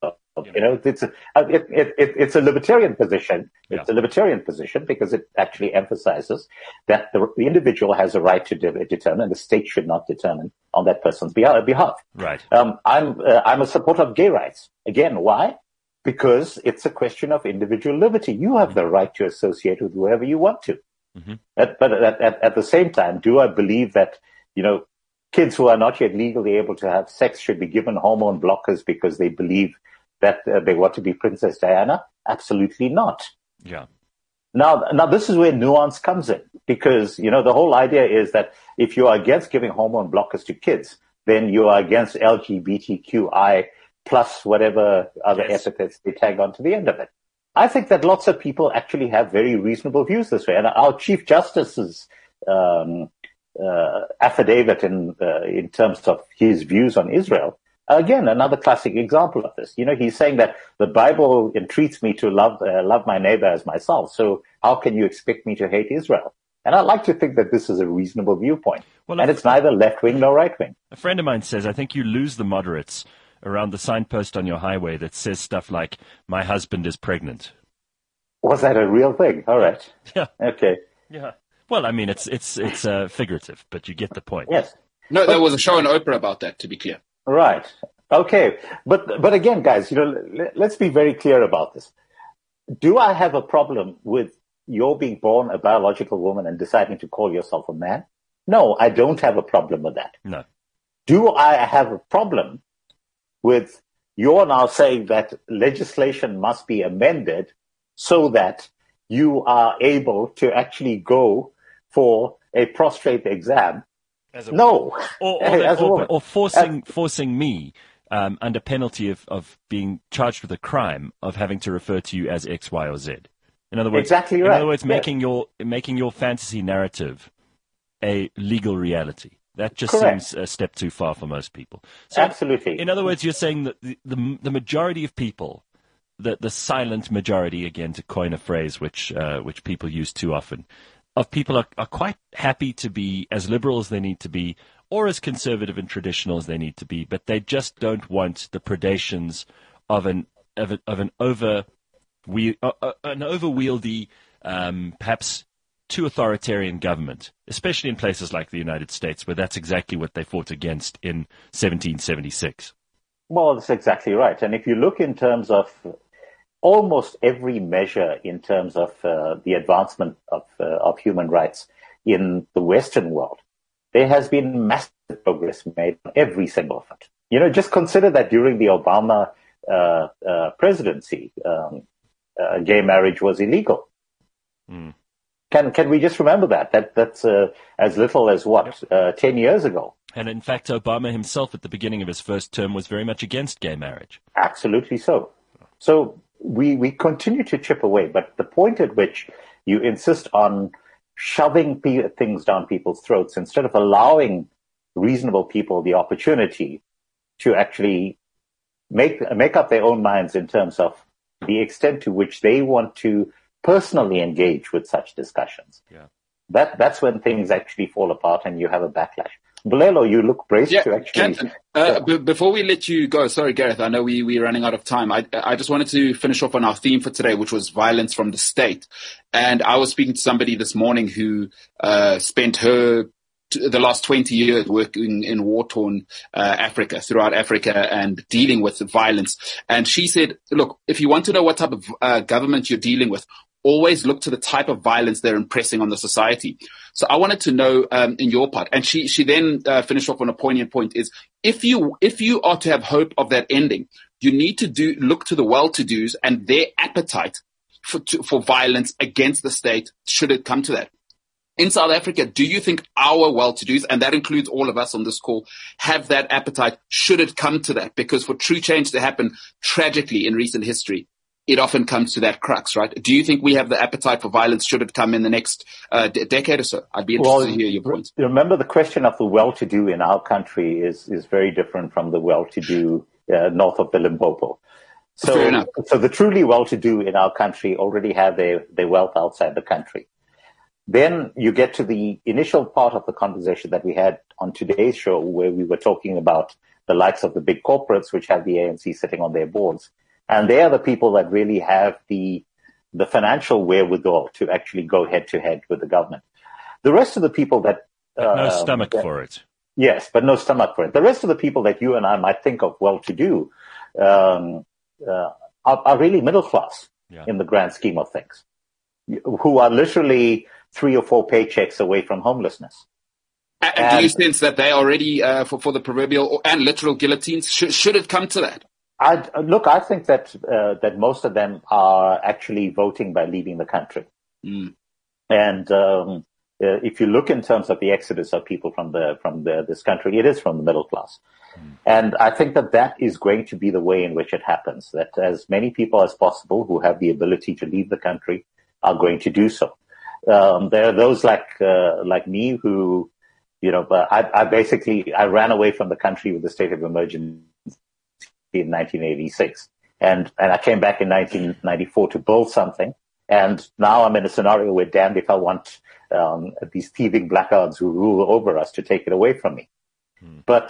Speaker 3: It's a libertarian position. It's
Speaker 2: Yeah.
Speaker 3: a libertarian position because it actually emphasizes that the individual has a right to determine, the state should not determine on that person's behalf.
Speaker 2: Right.
Speaker 3: I'm a supporter of gay rights. Again, why? Because it's a question of individual liberty. You have the right to associate with whoever you want to.
Speaker 2: Mm-hmm.
Speaker 3: But at the same time, do I believe that, kids who are not yet legally able to have sex should be given hormone blockers because they believe that they want to be Princess Diana? Absolutely not.
Speaker 2: Yeah.
Speaker 3: Now this is where nuance comes in, because, the whole idea is that if you are against giving hormone blockers to kids, then you are against LGBTQI plus whatever other epithets they tag onto the end of it. I think that lots of people actually have very reasonable views this way. And our Chief Justice's affidavit in terms of his views on Israel, again, another classic example of this. He's saying that the Bible entreats me to love my neighbor as myself. So how can you expect me to hate Israel? And I like to think that this is a reasonable viewpoint. Well, and it's neither left-wing nor right-wing.
Speaker 2: A friend of mine says, I think you lose the moderates around the signpost on your highway that says stuff like, my husband is pregnant.
Speaker 3: Was that a real thing? All right.
Speaker 2: Yeah.
Speaker 3: Okay.
Speaker 2: Yeah. Well, I mean, it's figurative, but you get the point.
Speaker 3: Yes.
Speaker 5: No, there was a show on Oprah about that, to be clear.
Speaker 3: Right. Okay. But again, guys, let's be very clear about this. Do I have a problem with your being born a biological woman and deciding to call yourself a man? No, I don't have a problem with that.
Speaker 2: No.
Speaker 3: Do I have a problem with you're now saying that legislation must be amended so that you are able to actually go for a prostate exam? No.
Speaker 2: Or forcing me under penalty of being charged with a crime of having to refer to you as X, Y, or Z. In other words,
Speaker 3: exactly right.
Speaker 2: In other words, making your fantasy narrative a legal reality. That just seems a step too far for most people. So,
Speaker 3: absolutely.
Speaker 2: In other words, you're saying that the majority of people, the silent majority, again, to coin a phrase which people use too often, of people are quite happy to be as liberal as they need to be, or as conservative and traditional as they need to be, but they just don't want the predations of an overwieldy, perhaps too authoritarian government, especially in places like the United States, where that's exactly what they fought against in 1776.
Speaker 3: Well, that's exactly right. And if you look in terms of almost every measure in terms of the advancement of human rights in the Western world, there has been massive progress made on every single of it. You know, just consider that during the Obama presidency, gay marriage was illegal. Mm. Can we just remember that? That's as little as 10 years ago.
Speaker 2: And in fact, Obama himself at the beginning of his first term was very much against gay marriage.
Speaker 3: Absolutely so. So we continue to chip away, but the point at which you insist on shoving things down people's throats instead of allowing reasonable people the opportunity to actually make up their own minds in terms of the extent to which they want to personally engage with such discussions. Yeah. That's when things actually fall apart and you have a backlash. Bulelo, you look braced to actually...
Speaker 5: Before we let you go, sorry, Gareth, I know we're running out of time. I just wanted to finish off on our theme for today, which was violence from the state. And I was speaking to somebody this morning who spent the last 20 years working in war-torn Africa, throughout Africa, and dealing with violence. And she said, look, if you want to know what type of government you're dealing with, always look to the type of violence they're impressing on the society. So I wanted to know in your part, and she then finished off on a poignant point, is if you are to have hope of that ending, you need to look to the well-to-dos and their appetite for violence against the state, should it come to that. In South Africa, do you think our well-to-dos, and that includes all of us on this call, have that appetite should it come to that? Because for true change to happen tragically in recent history, it often comes to that crux, right? Do you think we have the appetite for violence should it come in the next decade or so? I'd be interested to hear your points.
Speaker 3: Remember, the question of the well-to-do in our country is very different from the well-to-do north of the Limpopo. So the truly well-to-do in our country already have their wealth outside the country. Then you get to the initial part of the conversation that we had on today's show, where we were talking about the likes of the big corporates, which have the ANC sitting on their boards. And they are the people that really have the financial wherewithal to actually go head to head with the government. The rest of the people that...
Speaker 2: no stomach for it.
Speaker 3: Yes, but no stomach for it. The rest of the people that you and I might think of well-to-do are really middle class in the grand scheme of things, who are literally 3 or 4 paychecks away from homelessness.
Speaker 5: And do you sense that they are ready for the proverbial and literal guillotines? Should it come to that?
Speaker 3: I think that most of them are actually voting by leaving the country. Mm. And if you look in terms of the exodus of people from this country, it is from the middle class. Mm. And I think that is going to be the way in which it happens, that as many people as possible who have the ability to leave the country are going to do so. There are those like me who, I ran away from the country with the state of emergency in 1986. And I came back in 1994 to build something. And now I'm in a scenario where damned if I want these thieving blackguards who rule over us to take it away from me. Mm. But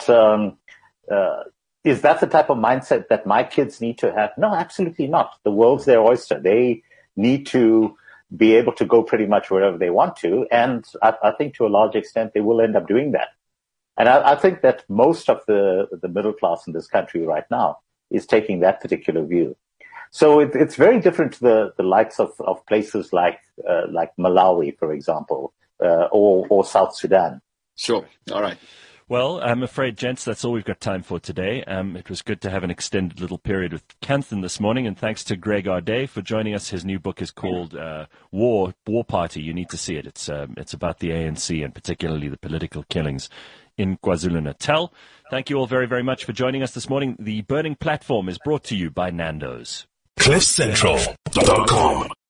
Speaker 3: is that the type of mindset that my kids need to have? No, absolutely not. The world's their oyster. They need to be able to go pretty much wherever they want to. And I think to a large extent they will end up doing that. And I think that most of the middle class in this country right now is taking that particular view. So it's very different to the likes of places like Malawi, for example, or South Sudan.
Speaker 5: Sure. All right.
Speaker 2: Well, I'm afraid, gents, that's all we've got time for today. It was good to have an extended little period with Kanthan this morning, and thanks to Greg Arday for joining us. His new book is called War Party. You need to see it. It's about the ANC and particularly the political killings in KwaZulu-Natal. Thank you all very, very much for joining us this morning. The Burning Platform is brought to you by Nando's.
Speaker 1: CliffCentral.com